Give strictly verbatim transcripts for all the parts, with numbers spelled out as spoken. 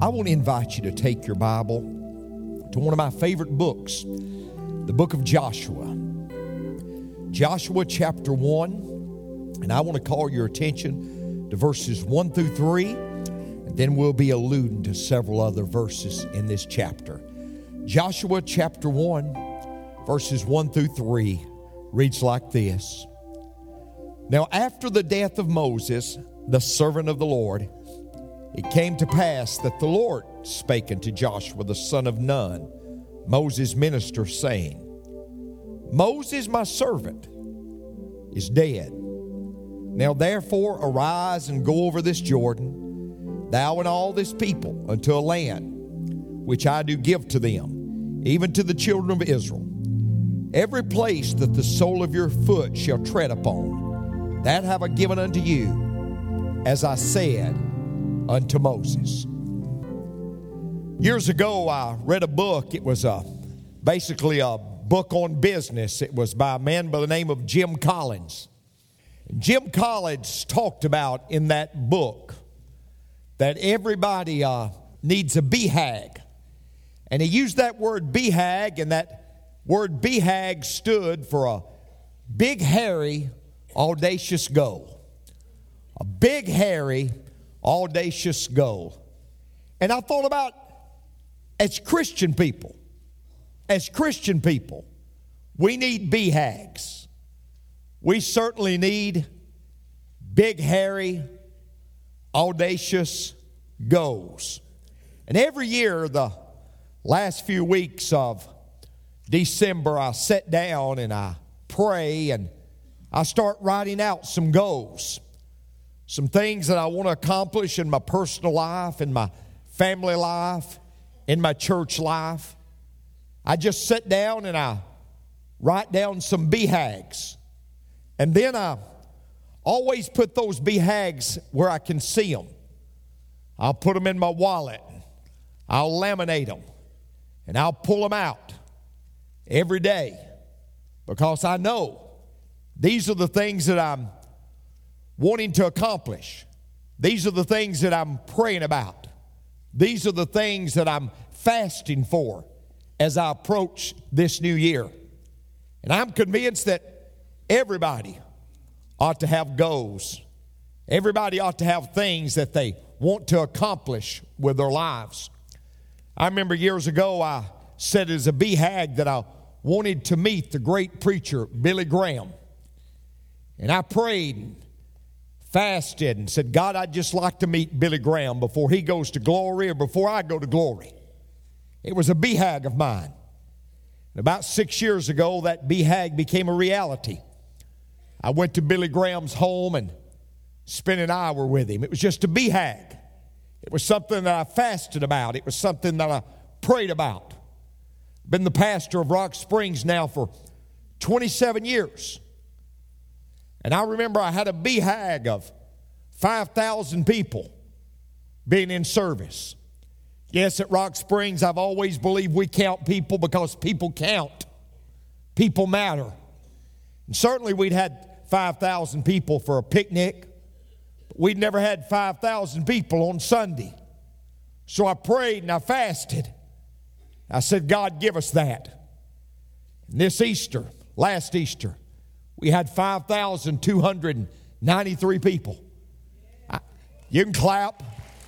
I want to invite you to take your Bible to one of my favorite books, the book of Joshua. Joshua chapter one, and I want to call your attention to verses one through three, and then we'll be alluding to several other verses in this chapter. Joshua chapter one, verses one through three, reads like this. Now after the death of Moses, the servant of the Lord, it came to pass that the Lord spake unto Joshua the son of Nun, Moses' minister, saying, Moses my servant is dead. Now therefore arise and go over this Jordan, thou and all this people, unto a land which I do give to them, even to the children of Israel. Every place that the sole of your foot shall tread upon, that have I given unto you, as I said unto Moses. Years ago, I read a book. It was a, basically a book on business. It was by a man by the name of Jim Collins. Jim Collins talked about in that book that everybody uh, needs a B HAG. And he used that word B HAG, and that word B HAG stood for a big, hairy, audacious goal. A big, hairy, audacious goal. And I thought about, as Christian people, as Christian people, we need B HAGs. We certainly need big, hairy, audacious goals. And every year, the last few weeks of December, I sit down and I pray and I start writing out some goals. Some things that I want to accomplish in my personal life, in my family life, in my church life. I just sit down and I write down some B HAGs. And then I always put those B HAGs where I can see them. I'll put them in my wallet. I'll laminate them. And I'll pull them out every day. Because I know these are the things that I'm wanting to accomplish. These are the things that I'm praying about. These are the things that I'm fasting for as I approach this new year. And I'm convinced that everybody ought to have goals. Everybody ought to have things that they want to accomplish with their lives. I remember years ago I said as a B HAG that I wanted to meet the great preacher Billy Graham. And I prayed and fasted and said, God, I'd just like to meet Billy Graham before he goes to glory or before I go to glory. It was a B HAG of mine. And about six years ago, that B HAG became a reality. I went to Billy Graham's home and spent an hour with him. It was just a B HAG. It was something that I fasted about. It was something that I prayed about. I've been the pastor of Rock Springs now for twenty-seven years. And I remember I had a B HAG of five thousand people being in service. Yes, at Rock Springs, I've always believed we count people because people count. People matter. And certainly we'd had five thousand people for a picnic. But we'd never had five thousand people on Sunday. So I prayed and I fasted. I said, God, give us that. And this Easter, last Easter, we had five thousand two hundred ninety-three people. I, you can clap.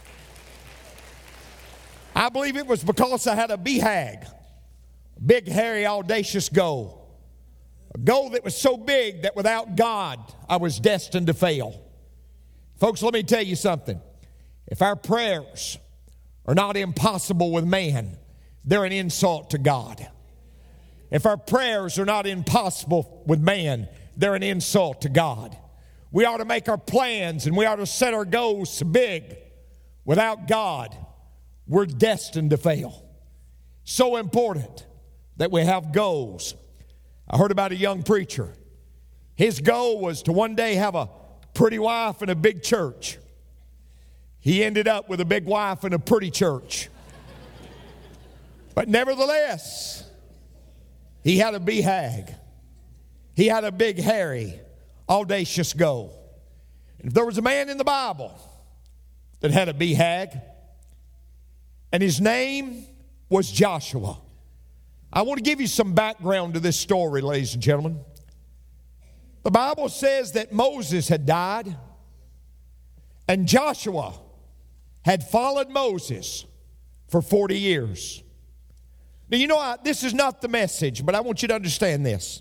I believe it was because I had a B HAG, a big, hairy, audacious goal. A goal that was so big that without God, I was destined to fail. Folks, let me tell you something. If our prayers are not impossible with man, they're an insult to God. If our prayers are not impossible with man, they're an insult to God. We ought to make our plans and we ought to set our goals so big. Without God, we're destined to fail. So important that we have goals. I heard about a young preacher. His goal was to one day have a pretty wife and a big church. He ended up with a big wife and a pretty church. But nevertheless, he had a B HAG. He had a big, hairy, audacious goal. And if there was a man in the Bible that had a B HAG, and his name was Joshua. I want to give you some background to this story, ladies and gentlemen. The Bible says that Moses had died, and Joshua had followed Moses for forty years. Now, you know, I, this is not the message, but I want you to understand this.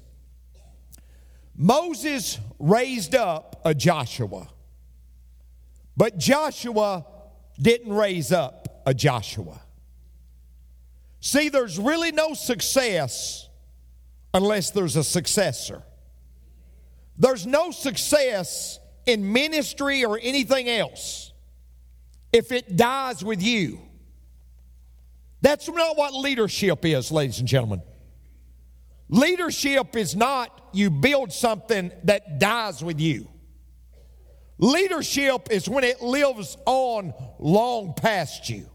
Moses raised up a Joshua, but Joshua didn't raise up a Joshua. See, there's really no success unless there's a successor. There's no success in ministry or anything else if it dies with you. That's not what leadership is, ladies and gentlemen. Leadership is not you build something that dies with you. Leadership is when it lives on long past you.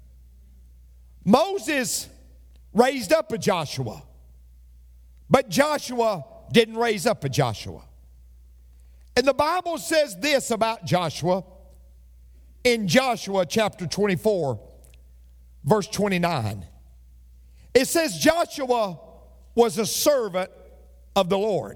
Moses raised up a Joshua, but Joshua didn't raise up a Joshua. And the Bible says this about Joshua in Joshua chapter twenty-four, verse twenty-nine. It says Joshua was a servant of the Lord.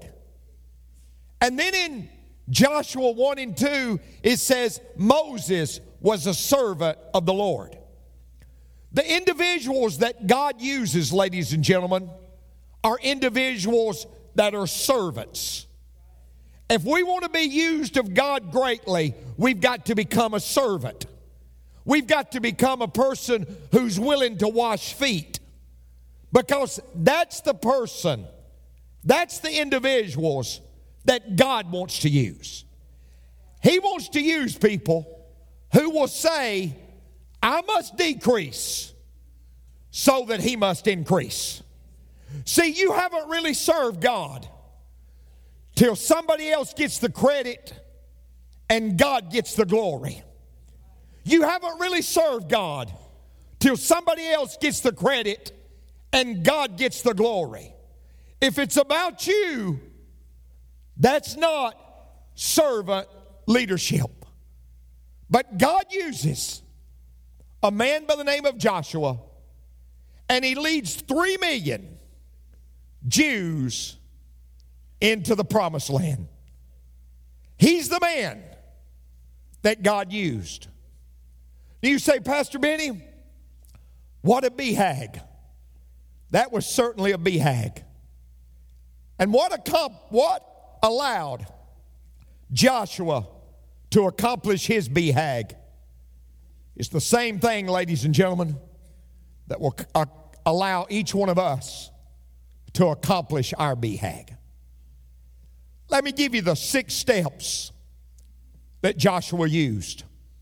And then in Joshua one and two, it says Moses was a servant of the Lord. The individuals that God uses, ladies and gentlemen, are individuals that are servants. If we want to be used of God greatly, we've got to become a servant. We've got to become a person who's willing to wash feet. Because that's the person, that's the individuals that God wants to use. He wants to use people who will say, I must decrease so that he must increase. See, you haven't really served God till somebody else gets the credit and God gets the glory. You haven't really served God till somebody else gets the credit and God gets the glory. If it's about you, that's not servant leadership. But God uses a man by the name of Joshua, and he leads three million Jews into the promised land. He's the man that God used. Do you say, Pastor Benny, what a B HAG? That was certainly a B HAG. And what, a, what allowed Joshua to accomplish his B HAG? It's the same thing, ladies and gentlemen, that will uh, allow each one of us to accomplish our B HAG. Let me give you the six steps that Joshua used.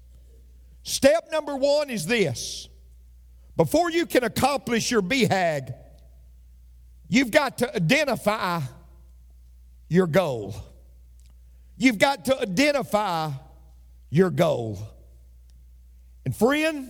Step number one is this. Before you can accomplish your B HAG, you've got to identify your goal. You've got to identify your goal. And friend,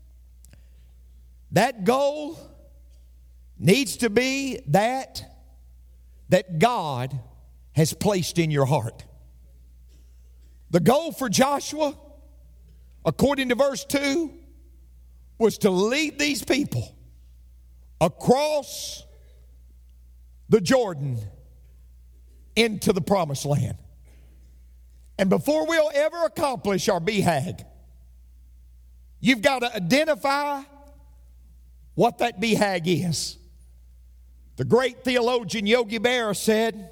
that goal needs to be that that God has placed in your heart. The goal for Joshua, according to verse two, was to lead these people across the Jordan into the promised land. And before we'll ever accomplish our B HAG, you've got to identify what that B HAG is. The great theologian Yogi Berra said,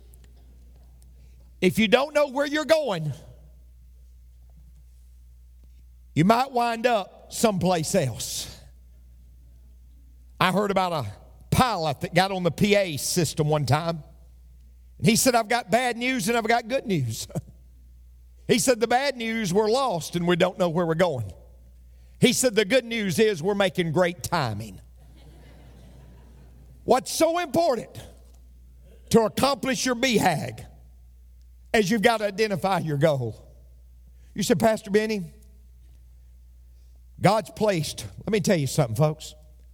if you don't know where you're going, you might wind up someplace else. I heard about a pilot that got on the P A system one time. And he said, I've got bad news and I've got good news. He said, the bad news, we're lost and we don't know where we're going. He said, the good news is we're making great timing. What's so important to accomplish your B HAG is you've got to identify your goal. You said, Pastor Benny, God's placed, let me tell you something, folks.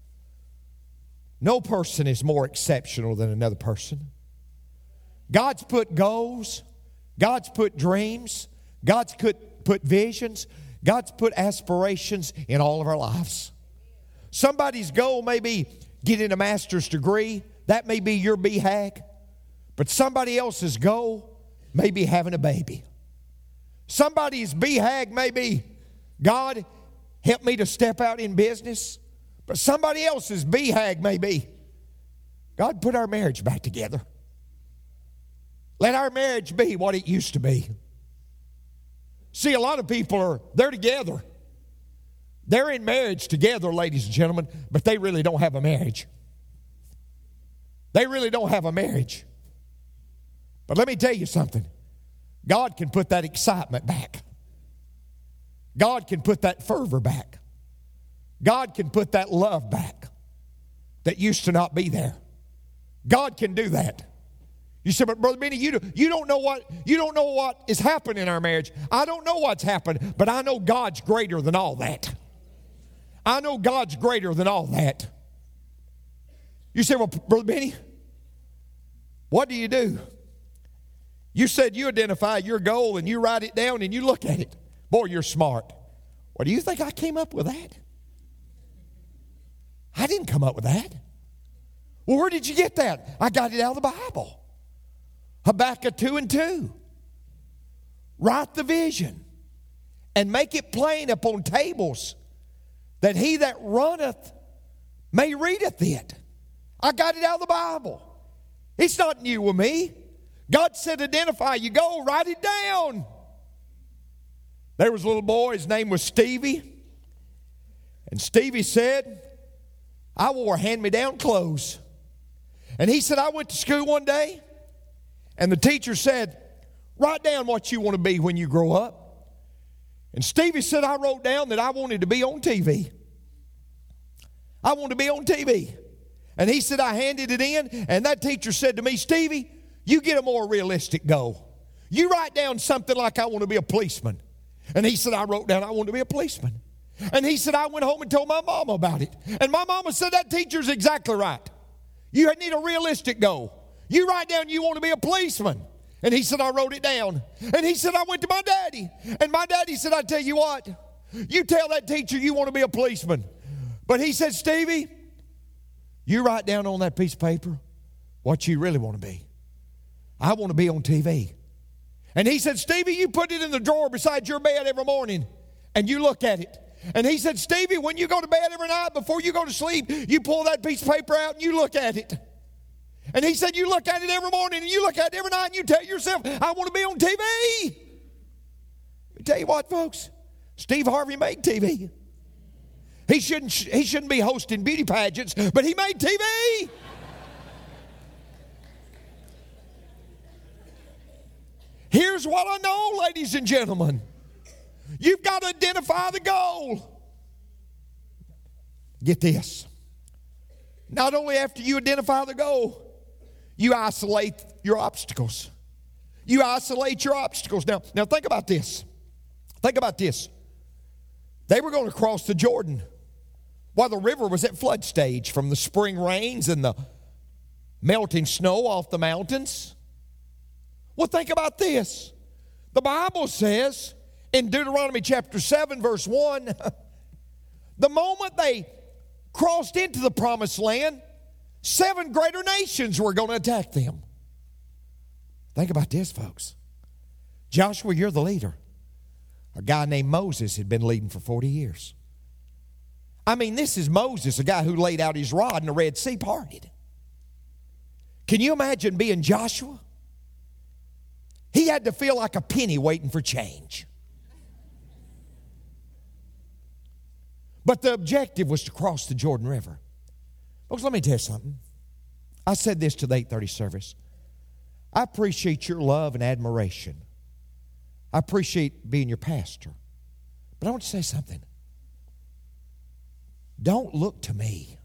No person is more exceptional than another person. God's put goals, God's put dreams, God's put, put visions, God's put aspirations in all of our lives. Somebody's goal may be getting a master's degree. That may be your B HAG. But somebody else's goal may be having a baby. Somebody's B HAG may be, God, help me to step out in business. But somebody else's B HAG may be, God, put our marriage back together. Let our marriage be what it used to be. See, a lot of people are, they're together. They're in marriage together, ladies and gentlemen, but they really don't have a marriage. They really don't have a marriage. But let me tell you something. God can put that excitement back. God can put that fervor back. God can put that love back that used to not be there. God can do that. You say, but Brother Benny, you, do, you don't know what you don't know what is happening in our marriage. I don't know what's happened, but I know God's greater than all that. I know God's greater than all that. You say, well, Brother Benny, what do you do? You said you identify your goal and you write it down and you look at it. Boy, you're smart. Well, do you think I came up with that? I didn't come up with that. Well, where did you get that? I got it out of the Bible. Habakkuk two and two. Write the vision and make it plain upon tables, that he that runneth may readeth it. I got it out of the Bible. It's not new with me. God said identify. You go, write it down. There was a little boy, his name was Stevie. And Stevie said, I wore hand-me-down clothes. And he said, I went to school one day, and the teacher said, write down what you want to be when you grow up. And Stevie said, I wrote down that I wanted to be on T V. I wanted to be on T V. And he said, I handed it in, and that teacher said to me, Stevie, you get a more realistic goal. You write down something like, I want to be a policeman. And he said, I wrote down, I want to be a policeman. And he said, I went home and told my mama about it. And my mama said, that teacher's exactly right. You need a realistic goal. You write down you want to be a policeman. And he said, I wrote it down. And he said, I went to my daddy. And my daddy said, I tell you what, you tell that teacher you want to be a policeman. But he said, Stevie, you write down on that piece of paper what you really want to be. I want to be on T V. And he said, Stevie, you put it in the drawer beside your bed every morning and you look at it. And he said, Stevie, when you go to bed every night before you go to sleep, you pull that piece of paper out and you look at it. And he said, you look at it every morning and you look at it every night and you tell yourself, I want to be on T V. Let me tell you what, folks, Steve Harvey made T V. He shouldn't, he shouldn't be hosting beauty pageants, but he made T V. Here's what I know, ladies and gentlemen. You've got to identify the goal. Get this. Not only after you identify the goal, you isolate your obstacles. You isolate your obstacles. Now, now think about this. Think about this. They were going to cross the Jordan while the river was at flood stage from the spring rains and the melting snow off the mountains. Well, think about this. The Bible says in Deuteronomy chapter seven, verse one, the moment they crossed into the promised land, seven greater nations were going to attack them. Think about this, folks. Joshua, you're the leader. A guy named Moses had been leading for forty years. I mean, this is Moses, a guy who laid out his rod and the Red Sea parted. Can you imagine being Joshua? He had to feel like a penny waiting for change. But the objective was to cross the Jordan River. Folks, let me tell you something. I said this to the eight thirty service. I appreciate your love and admiration. I appreciate being your pastor. But I want to say something. Don't look to me.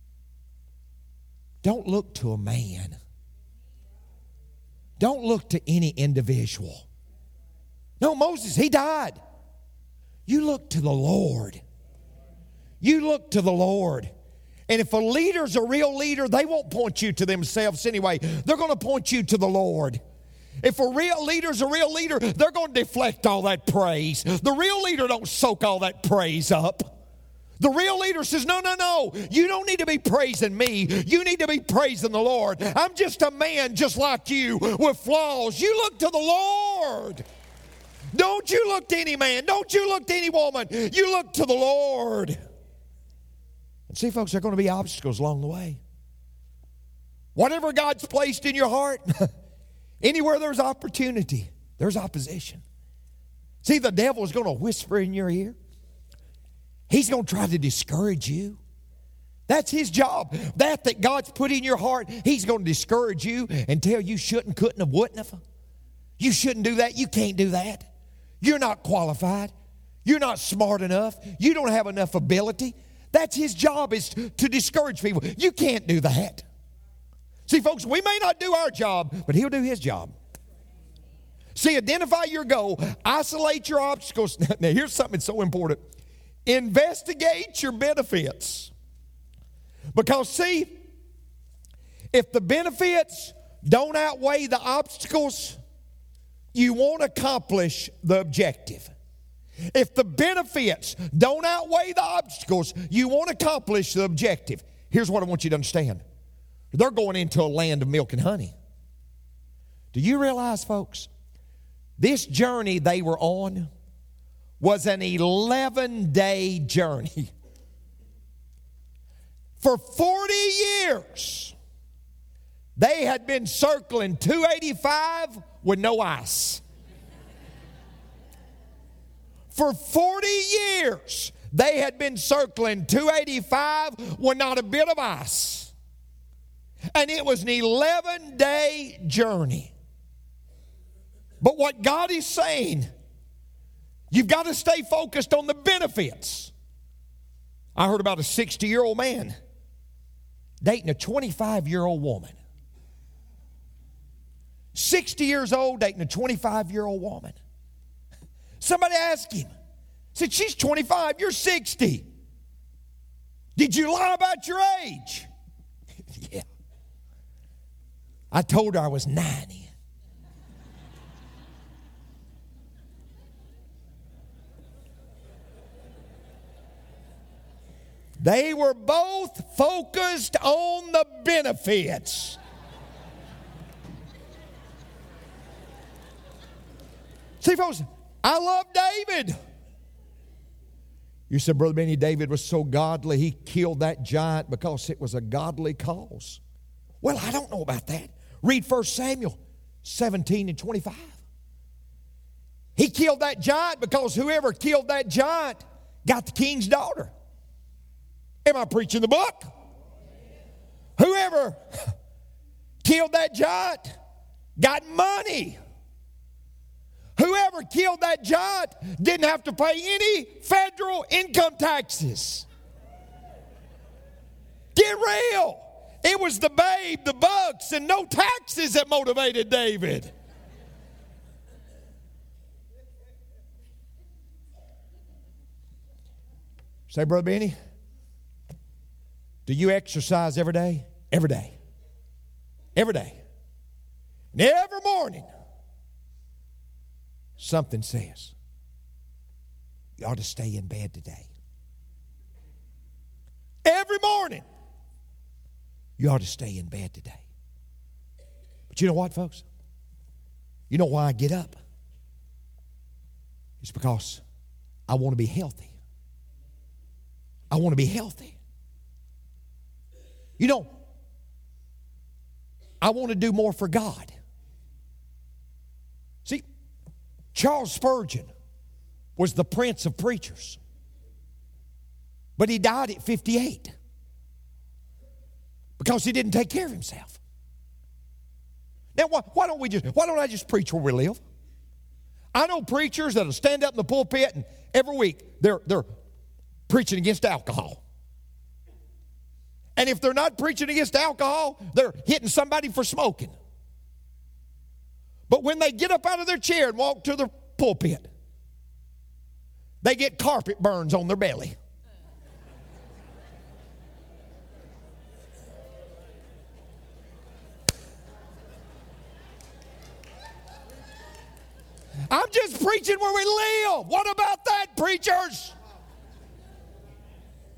Don't look to a man. Don't look to any individual. No, Moses, he died. You look to the Lord. You look to the Lord. And if a leader's a real leader, they won't point you to themselves anyway. They're going to point you to the Lord. If a real leader's a real leader, they're going to deflect all that praise. The real leader don't soak all that praise up. The real leader says, no, no, no. You don't need to be praising me. You need to be praising the Lord. I'm just a man just like you with flaws. You look to the Lord. Don't you look to any man. Don't you look to any woman. You look to the Lord. And see, folks, there are going to be obstacles along the way. Whatever God's placed in your heart, anywhere there's opportunity, there's opposition. See, the devil is going to whisper in your ear. He's going to try to discourage you. That's his job. That that God's put in your heart, he's going to discourage you and tell you shouldn't, couldn't have, wouldn't have. You shouldn't do that. You can't do that. You're not qualified. You're not smart enough. You don't have enough ability. That's his job, is to discourage people. You can't do that. See, folks, we may not do our job, but he'll do his job. See, identify your goal. Isolate your obstacles. Now, here's something so important. Investigate your benefits. Because, see, if the benefits don't outweigh the obstacles, you won't accomplish the objective. If the benefits don't outweigh the obstacles, you won't accomplish the objective. Here's what I want you to understand. They're going into a land of milk and honey. Do you realize, folks, this journey they were on was an eleven-day journey. For forty years, they had been circling two eighty-five with no ice. For forty years, they had been circling two eighty-five with not a bit of ice. And it was an eleven-day journey. But what God is saying, you've got to stay focused on the benefits. I heard about a sixty-year-old man dating a twenty-five-year-old woman. sixty years old dating a twenty-five-year-old woman. Somebody asked him, said, she's twenty-five, you're sixty. Did you lie about your age? Yeah. I told her I was ninety. They were both focused on the benefits. See, folks, I love David. You said, Brother Benny, David was so godly, he killed that giant because it was a godly cause. Well, I don't know about that. Read First Samuel seventeen and twenty-five. He killed that giant because whoever killed that giant got the king's daughter. Am I preaching the book? Whoever killed that giant got money. Whoever killed that giant didn't have to pay any federal income taxes. Get real. It was the babe, the bucks, and no taxes that motivated David. Say, Brother Benny, do you exercise every day? Every day. Every day. And every morning, something says, you ought to stay in bed today. Every morning, you ought to stay in bed today. But you know what, folks? You know why I get up? It's because I want to be healthy. I want to be healthy. You know, I want to do more for God. See, Charles Spurgeon was the prince of preachers. But he died at fifty-eight because he didn't take care of himself. Now, why, why don't we just, why don't I just preach where we live? I know preachers that'll stand up in the pulpit and every week they're, they're preaching against alcohol. And if they're not preaching against alcohol, they're hitting somebody for smoking. But when they get up out of their chair and walk to the pulpit, they get carpet burns on their belly. I'm just preaching where we live. What about that, preachers?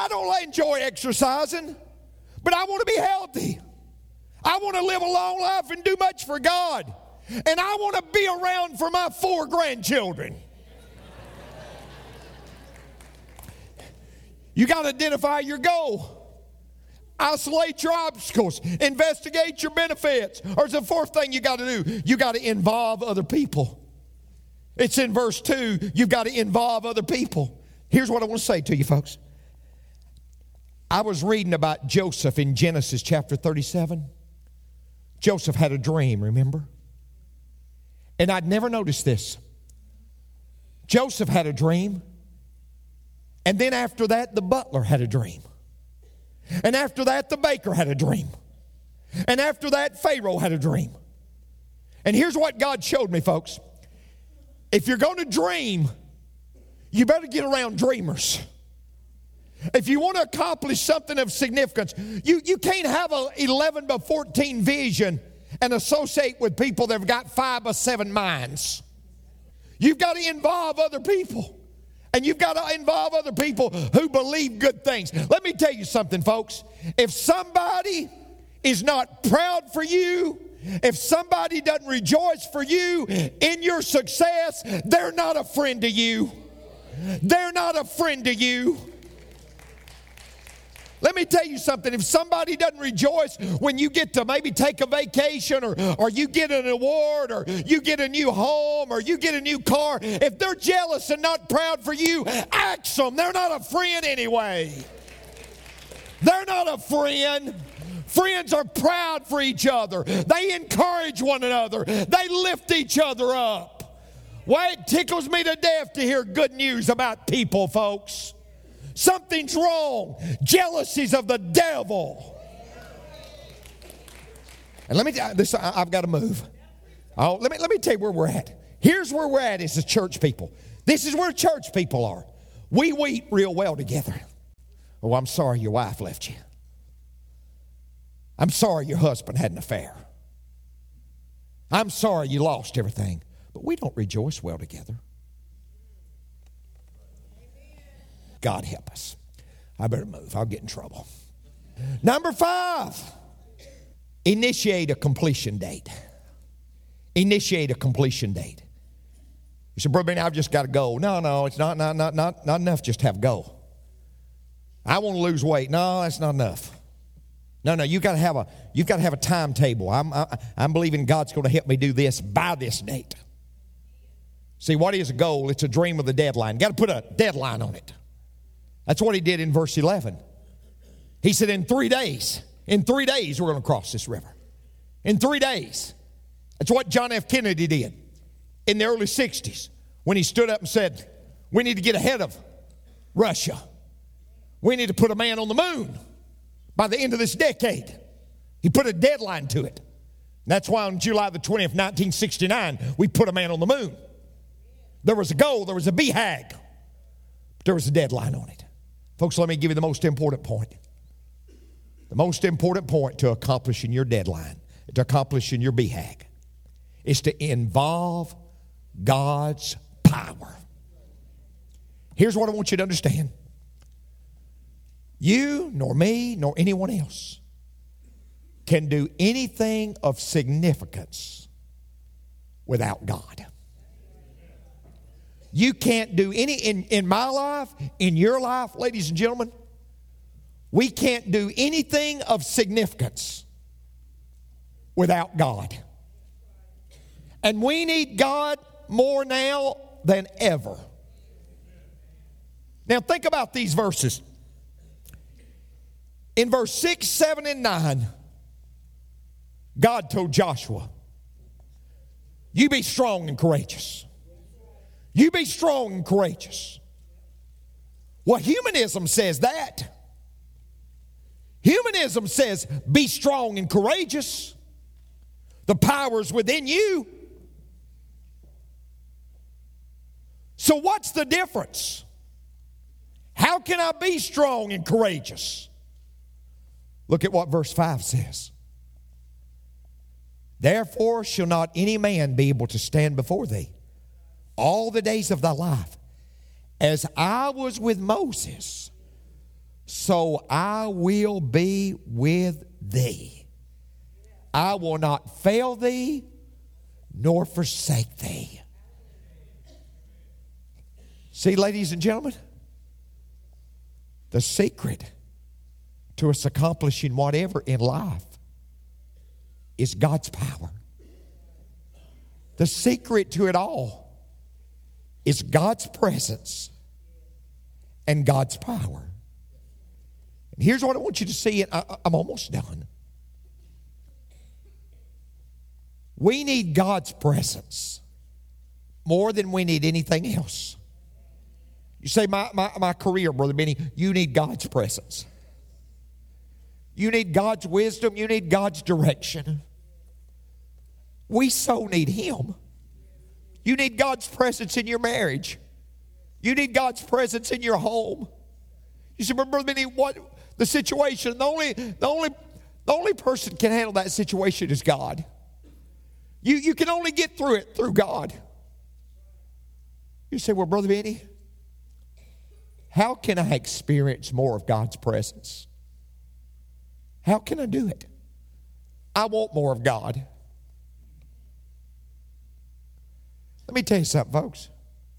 don't enjoy exercising, but I want to be healthy. I want to live a long life and do much for God. And I want to be around for my four grandchildren. You got to identify your goal. Isolate your obstacles. Investigate your benefits. Or it's the fourth thing you got to do. You got to involve other people. It's in verse two. You've got to involve other people. Here's what I want to say to you folks. I was reading about Joseph in Genesis chapter thirty-seven. Joseph had a dream, remember? And I'd never noticed this. Joseph had a dream. And then after that, the butler had a dream. And after that, the baker had a dream. And after that, Pharaoh had a dream. And here's what God showed me, folks. If you're going to dream, you better get around dreamers. If you want to accomplish something of significance, you, you can't have an eleven by fourteen vision and associate with people that have got five or seven minds. You've got to involve other people. And you've got to involve other people who believe good things. Let me tell you something, folks. If somebody is not proud for you, if somebody doesn't rejoice for you in your success, they're not a friend to you. They're not a friend to you. Let me tell you something. If somebody doesn't rejoice when you get to maybe take a vacation or, or you get an award or you get a new home or you get a new car, if they're jealous and not proud for you, axe them. They're not a friend anyway. They're not a friend. Friends are proud for each other. They encourage one another. They lift each other up. Why, it tickles me to death to hear good news about people, folks. Something's wrong. Jealousy's of the devil. And let me tell you this, I've got to move. Oh, let me let me tell you where we're at. Here's where we're at as a church people. This is where church people are. We eat real well together. Oh, I'm sorry your wife left you. I'm sorry your husband had an affair. I'm sorry you lost everything. But we don't rejoice well together. God help us. I better move. I'll get in trouble. Number five, initiate a completion date. Initiate a completion date. You say, Brother Benny, I've just got to go. No, no, it's not, not, not, not, not enough just to have go. I want to lose weight. No, that's not enough. No, no, you've got to have a, you've got to have a timetable. I'm, I, I'm believing God's going to help me do this by this date. See, what is a goal? It's a dream with a deadline. You've got to put a deadline on it. That's what he did in verse eleven. He said, in three days, in three days, we're going to cross this river. In three days. That's what John F. Kennedy did in the early sixties when he stood up and said, we need to get ahead of Russia. We need to put a man on the moon by the end of this decade. He put a deadline to it. And that's why on July the twentieth, nineteen sixty-nine, we put a man on the moon. There was a goal, there was a B HAG, but there was a deadline on it. Folks, let me give you the most important point. The most important point to accomplishing your deadline, to accomplishing your B HAG, is to involve God's power. Here's what I want you to understand. You, nor me, nor anyone else can do anything of significance without God. You can't do any, in, in my life, in your life, ladies and gentlemen, we can't do anything of significance without God. And we need God more now than ever. Now think about these verses. In verse six, seven, and nine, God told Joshua, you be strong and courageous. You be strong and courageous. Well, humanism says that. Humanism says, be strong and courageous. The power's within you. So what's the difference? How can I be strong and courageous? Look at what verse five says. Therefore shall not any man be able to stand before thee all the days of thy life. As I was with Moses, so I will be with thee. I will not fail thee nor forsake thee. See, ladies and gentlemen, the secret to us accomplishing whatever in life is God's power. The secret to it all is God's presence and God's power. And here's what I want you to see, and I, I'm almost done. We need God's presence more than we need anything else. You say, my, my, my career, Brother Benny, you need God's presence. You need God's wisdom. You need God's direction. We so need Him. You need God's presence in your marriage. You need God's presence in your home. You say, Brother Benny, what the situation? The only, the only, the only person can handle that situation is God. You, you can only get through it through God. You say, well, Brother Benny, how can I experience more of God's presence? How can I do it? I want more of God. Let me tell you something, folks.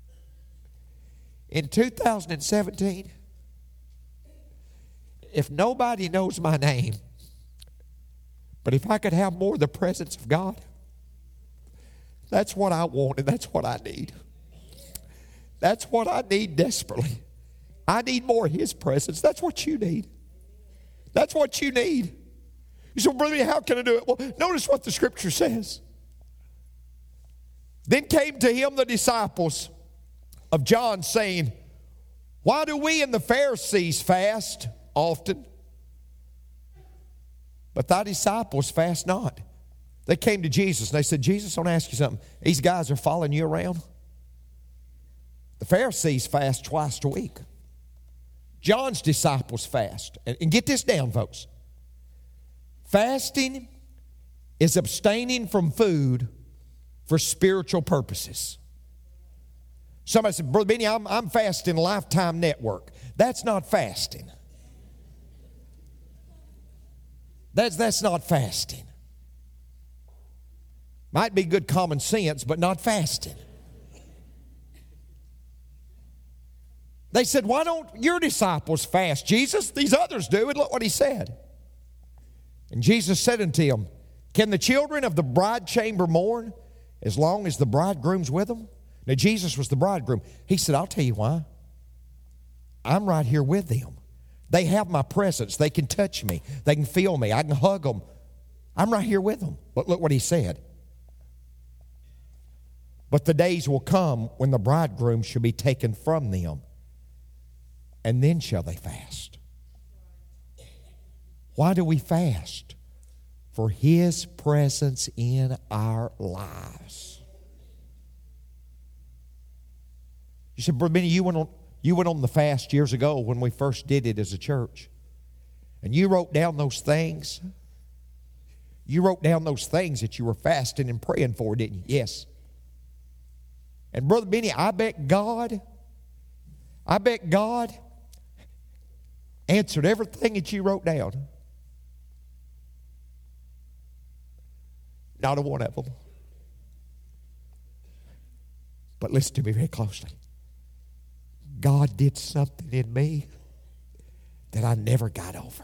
In two thousand seventeen, if nobody knows my name, but if I could have more of the presence of God, that's what I want and that's what I need. That's what I need desperately. I need more of His presence. That's what you need. That's what you need. You say, well, Brother, how can I do it? Well, notice what the Scripture says. Then came to Him the disciples of John, saying, why do we and the Pharisees fast often, but thy disciples fast not? They came to Jesus and they said, Jesus, I want to ask you something. These guys are following you around. The Pharisees fast twice a week. John's disciples fast. And, and get this down, folks. Fasting is abstaining from food for spiritual purposes. Somebody said, Brother Benny, I'm, I'm fasting Lifetime Network. That's not fasting. That's, that's not fasting. Might be good common sense, but not fasting. They said, why don't your disciples fast, Jesus? These others do. And look what He said. And Jesus said unto him, can the children of the bride chamber mourn as long as the bridegroom's with them? Now, Jesus was the bridegroom. He said, I'll tell you why. I'm right here with them. They have my presence. They can touch me. They can feel me. I can hug them. I'm right here with them. But look what He said. But the days will come when the bridegroom shall be taken from them, and then shall they fast. Why do we fast? For His presence in our lives. You said, Brother Benny, you went on, you went on the fast years ago when we first did it as a church. And you wrote down those things. You wrote down those things that you were fasting and praying for, didn't you? Yes. And Brother Benny, I bet God, I bet God answered everything that you wrote down. Not a one of them. But listen to me very closely. God did something in me that I never got over.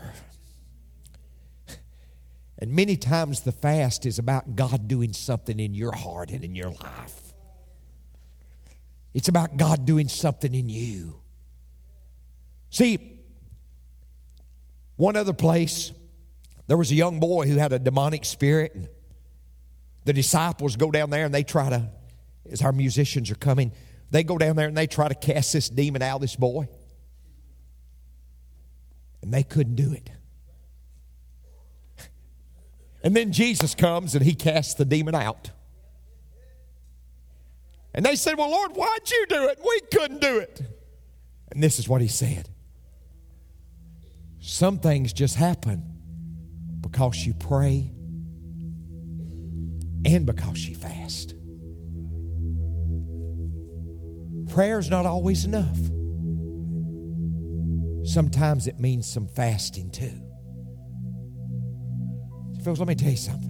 And many times the fast is about God doing something in your heart and in your life. It's about God doing something in you. See, one other place, there was a young boy who had a demonic spirit, and the disciples go down there and they try to, as our musicians are coming, they go down there and they try to cast this demon out of this boy. And they couldn't do it. And then Jesus comes and He casts the demon out. And they said, well, Lord, why'd you do it? We couldn't do it. And this is what He said. Some things just happen because you pray and because you fast. Prayer's not always enough. sometimes it means some fasting too. Folks, let me tell you something.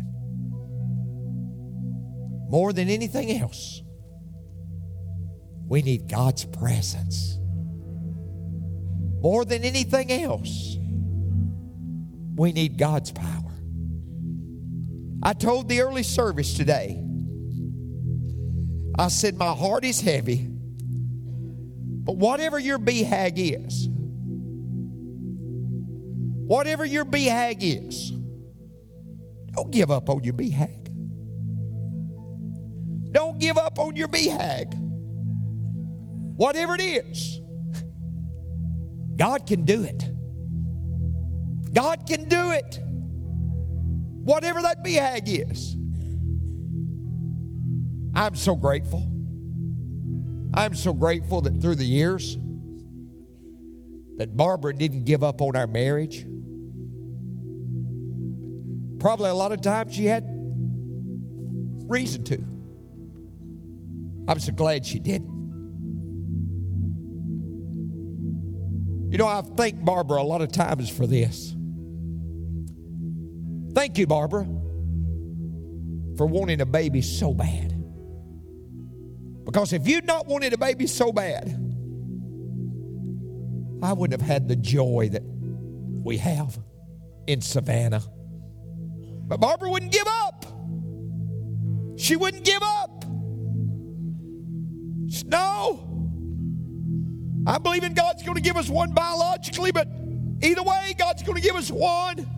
More than anything else, we need God's presence. More than anything else, we need God's power. I told the early service today, I said, my heart is heavy, but whatever your B HAG is, whatever your B HAG is, don't give up on your B HAG. Don't give up on your B HAG. Whatever it is, God can do it. God can do it. Whatever that B HAG is. I'm so grateful. I'm so grateful that through the years that Barbara didn't give up on our marriage. Probably a lot of times she had reason to. I'm so glad she didn't. You know, I thank Barbara a lot of times for this. Thank you, Barbara, for wanting a baby so bad. Because if you'd not wanted a baby so bad, I wouldn't have had the joy that we have in Savannah. But Barbara wouldn't give up. She wouldn't give up. She said, no. I believe in God's going to give us one biologically, but either way, God's going to give us one.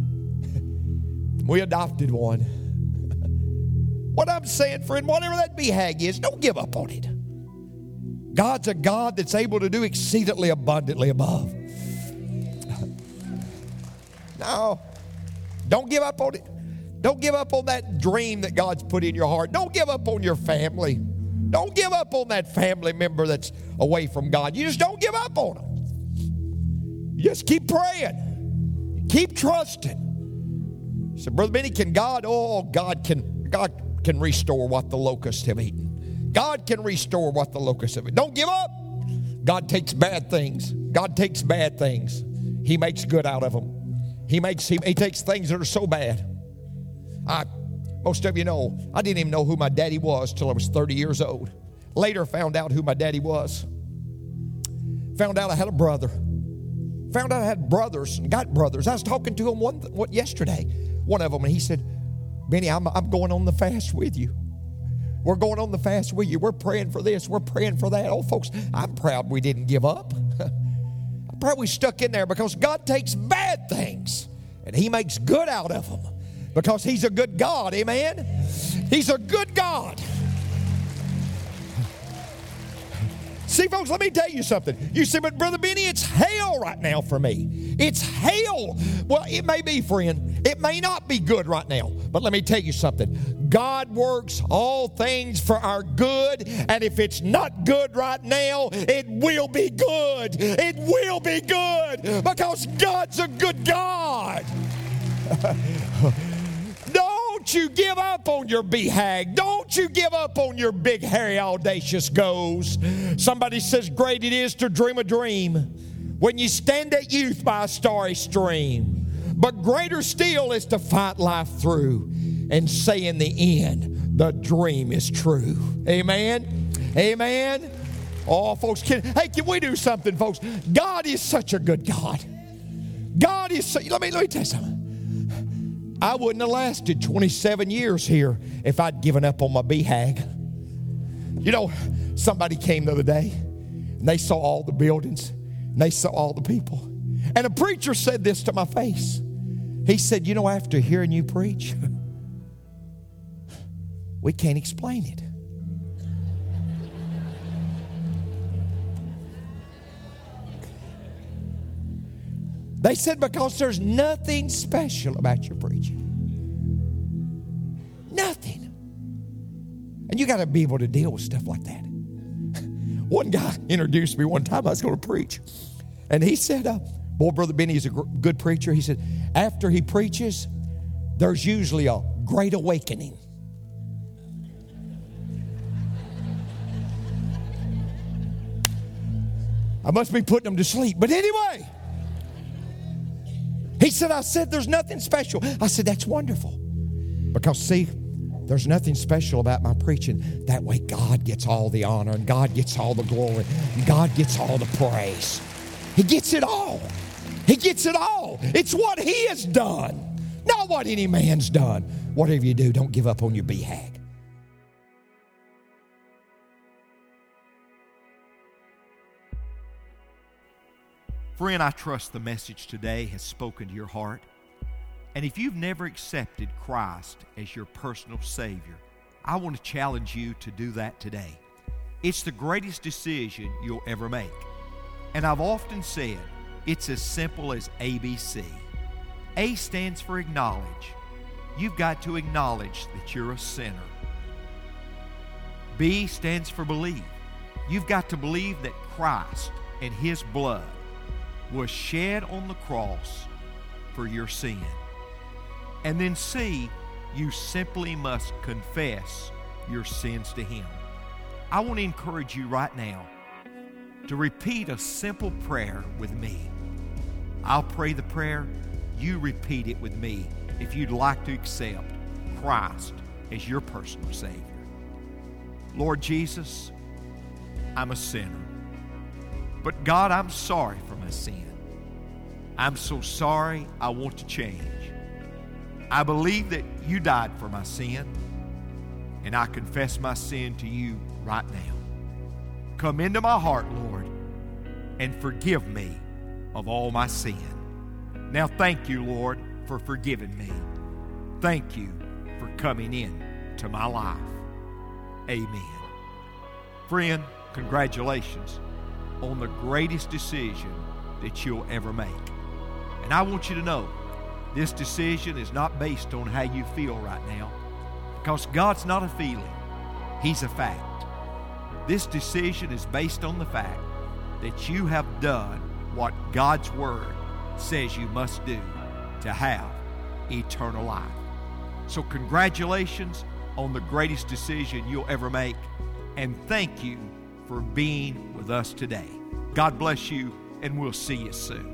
We adopted one. What I'm saying, friend, whatever that B HAG is, don't give up on it. God's a God that's able to do exceedingly abundantly above. No, don't give up on it. Don't give up on that dream that God's put in your heart. Don't give up on your family. Don't give up on that family member that's away from God. You just don't give up on them. You just keep praying. Keep trusting. You say, Brother Benny, can God, oh, God can, God can restore what the locusts have eaten. God can restore what the locusts have eaten. Don't give up. God takes bad things. God takes bad things. He makes good out of them. He makes, he, he takes things that are so bad. I, most of you know, I didn't even know who my daddy was till I was thirty years old. Later found out who my daddy was. Found out I had a brother. Found out I had brothers and got brothers. I was talking to him one, what yesterday, one of them, and he said, Benny, I'm, I'm going on the fast with you. We're going on the fast with you. We're praying for this. We're praying for that. Oh, folks, I'm proud we didn't give up. I'm proud we stuck in there because God takes bad things and He makes good out of them because He's a good God. Amen? He's a good God. See, folks, let me tell you something. You say, but Brother Benny, it's hell right now for me. It's hell. Well, it may be, friend. It may not be good right now. But let me tell you something. God works all things for our good. And if it's not good right now, it will be good. It will be good because God's a good God. Don't you give up on your B HAG. Don't you give up on your big, hairy, audacious goals. Somebody says, great it is to dream a dream when you stand at youth by a starry stream. But greater still is to fight life through and say in the end, the dream is true. Amen? Amen? Oh, folks, can, hey, can we do something, folks? God is such a good God. God is so, let me, let me tell you something. I wouldn't have lasted twenty-seven years here if I'd given up on my B HAG. You know, somebody came the other day, and they saw all the buildings, and they saw all the people. And a preacher said this to my face. He said, you know, after hearing you preach, we can't explain it. They said, because there's nothing special about your preaching. Nothing. And you got to be able to deal with stuff like that. One guy introduced me one time. I was going to preach. And he said, uh, boy, Brother Benny is a gr- good preacher. He said, after he preaches, there's usually a great awakening. I must be putting them to sleep. But anyway, he said, I said, there's nothing special. I said, that's wonderful. Because see, there's nothing special about my preaching. That way God gets all the honor and God gets all the glory and God gets all the praise. He gets it all. He gets it all. It's what He has done, not what any man's done. Whatever you do, don't give up on your B HAG. Friend, I trust the message today has spoken to your heart. And if you've never accepted Christ as your personal Savior, I want to challenge you to do that today. It's the greatest decision you'll ever make. And I've often said, it's as simple as A B C. A stands for acknowledge. You've got to acknowledge that you're a sinner. B stands for believe. You've got to believe that Christ and His blood was shed on the cross for your sin. And then C, you simply must confess your sins to Him. I want to encourage you right now to repeat a simple prayer with me. I'll pray the prayer. You repeat it with me if you'd like to accept Christ as your personal Savior. Lord Jesus, I'm a sinner. But God, I'm sorry for my sin. I'm so sorry, I want to change. I believe that You died for my sin, and I confess my sin to You right now. Come into my heart, Lord, and forgive me of all my sin. Now thank You, Lord, for forgiving me. Thank You for coming in to my life. Amen. Friend, congratulations on the greatest decision that you'll ever make. And I want you to know, this decision is not based on how you feel right now, because God's not a feeling. He's a fact. This decision is based on the fact that you have done what God's Word says you must do to have eternal life. So congratulations on the greatest decision you'll ever make, and thank you for being with us today. God bless you, and we'll see you soon.